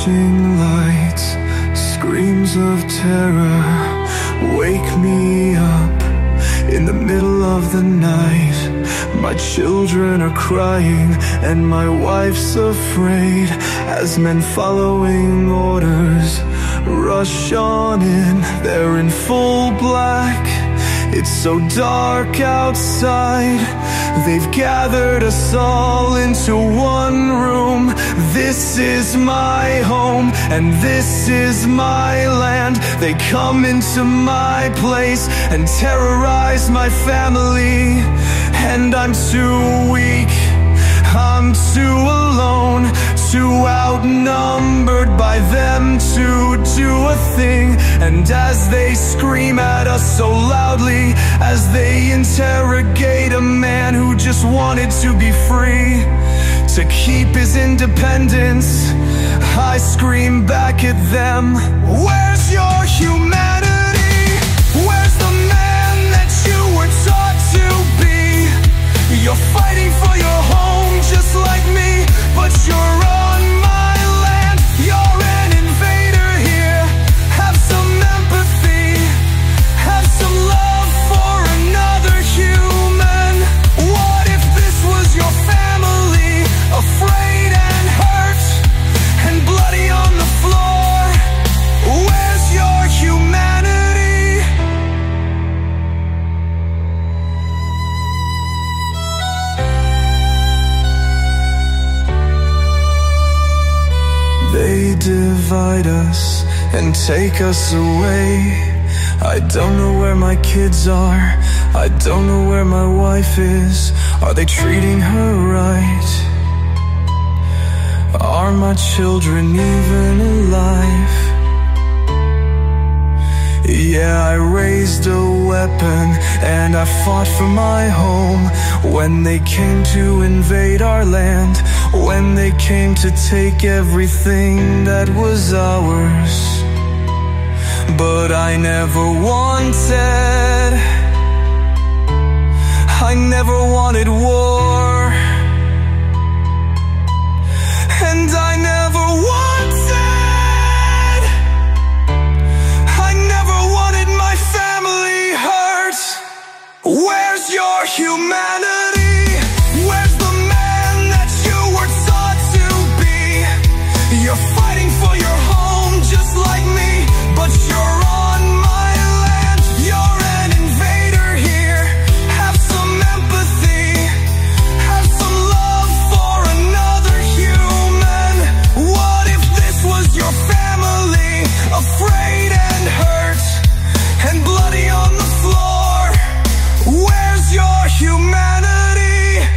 flashing lights, screams of terror wake me up in the middle of the night. My children are crying and my wife's afraid as men following orders rush on in. They're in full black, it's so dark outside. They've gathered us all into one room. This is my home and this is my land. They come into my place and terrorize my family. And I'm too weak, I'm too alone, too outnumbered by them to do a thing. And as they scream at us so loudly, as they interrogate a man who just wanted to be free, to keep his independence, I scream back at them, where's your humanity? Where's the man that you were taught to be? You're fighting for your home just like me, but you're on my land. You're an invader here. Have some empathy, have some love for another human. What if this was your family, afraid and hurt and bloody on the floor? Where's your humanity? They divide us and take us away. I don't know where my kids are, I don't know where my wife is. Are they treating her right? Are my children even alive? Yeah, I raised a weapon and I fought for my home when they came to invade our land, when they came to take everything that was ours. But I never wanted war, and I never wanted my family hurt. Where's your humanity? Where's the man that you were taught to be? You're fighting for your home just like me, but you're on my land. You're an invader here. Have some empathy, have some love for another human. What if this was your family, afraid and hurt and bloody on the floor? Where's your humanity?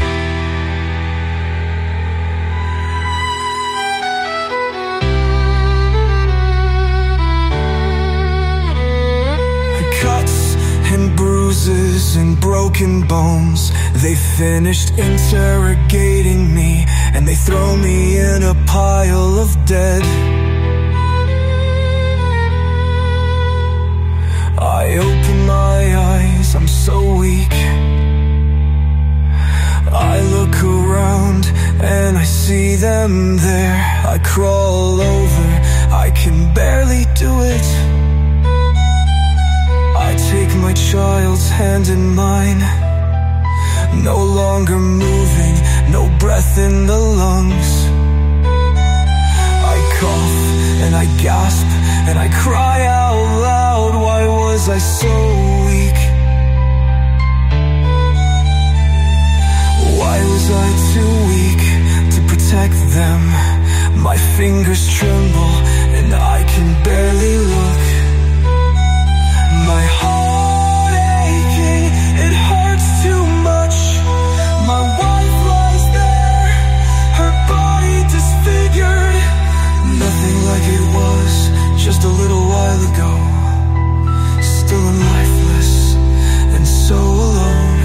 Cuts and bruises and broken bones. They finished interrogating me and they throw me in a pile of dead. I open my eyes, I'm so weak. I look around and I see them there. I crawl over, I can barely do it. I take my child's hand in mine, no longer moving, no breath in the lungs. I cough and I gasp and I cry out loud. Why was I so weak? Why was I too weak to protect them? My fingers tremble and I can barely look. My heart aching, it hurts too much. My wife lies there, her body disfigured. Nothing like it was just a little while ago. Still lifeless and so alone,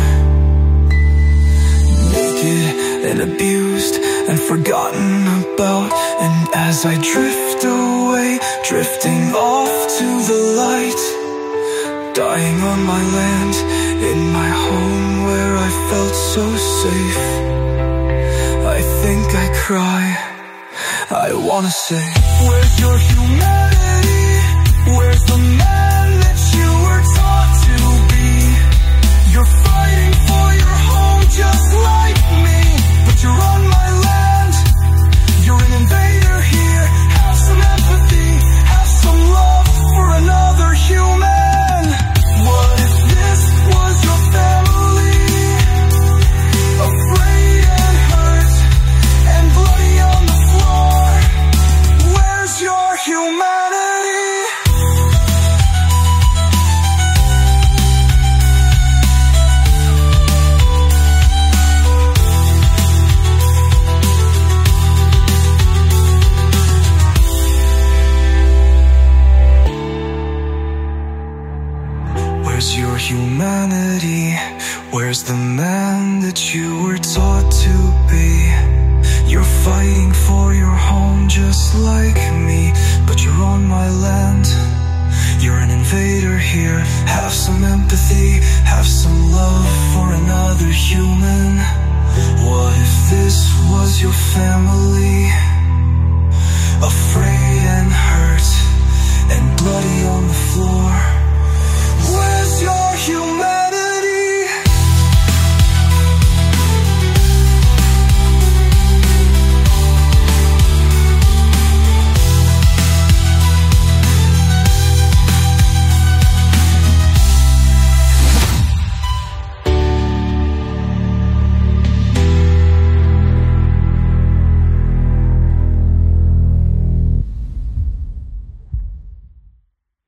naked and abused and forgotten about. And as I drift away, drifting off to the light, dying on my land, in my home where I felt so safe, I think I cry I wanna say, where's your humanity? Where's the man that you were taught to be? You're fighting for your home just like me, but you're on my land. You're an invader here. Have some empathy, have some love for another human. What if this was your family? Afraid and hurt and bloody on the floor. Where's your humanity? Where's your humanity? Where's the man that you were taught to be? You're fighting for your home just like me, but you're on my land. You're an invader here. Have some empathy, have some love for another human. What if this was your family? Afraid and hurt and bloody on the